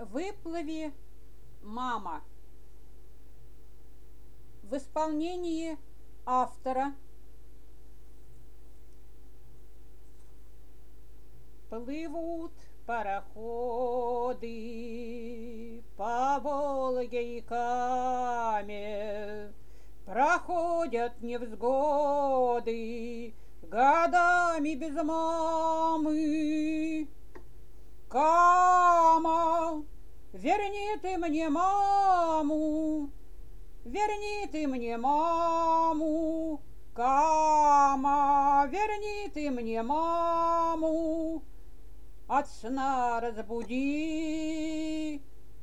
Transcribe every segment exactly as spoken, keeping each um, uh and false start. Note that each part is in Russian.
Выплыви, мама. В исполнении автора. Плывут пароходы по Волге и Каме, проходят невзгоды годами без мамы. Кама, верни ты мне маму, верни ты мне маму. Кама, верни ты мне маму, от сна разбуди.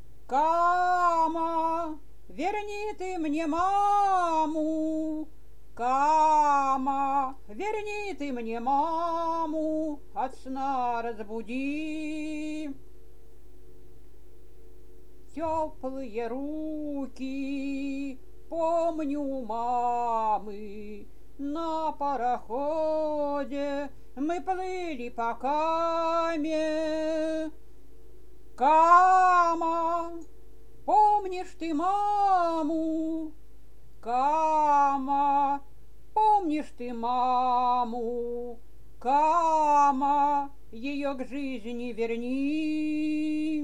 Кама, верни ты мне маму. Кама, верни ты мне маму, от сна разбуди. Теплые руки помню у мамы, на пароходе мы плыли по Каме. Кама, помнишь ты маму? Кама, помнишь ты маму? Кама, ее к жизни верни.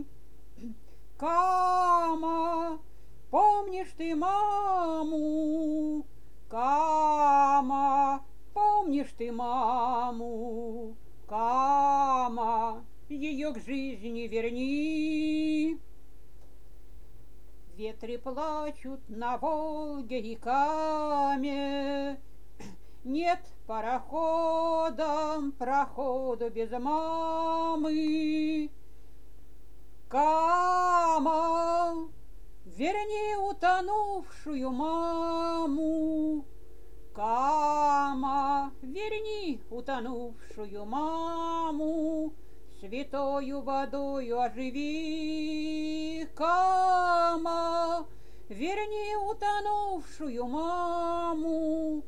Кама, помнишь ты маму? Кама, помнишь ты маму? Кама, ее к жизни верни. Ветры плачут на Волге и Каме, нет пароходам проходу без мамы. Кама, верни утонувшую маму. Кама, верни утонувшую маму, святою водою оживи. Кама, верни утонувшую маму.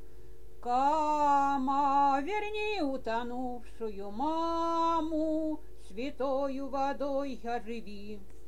Кама, верни утонувшую маму, святою водой оживи.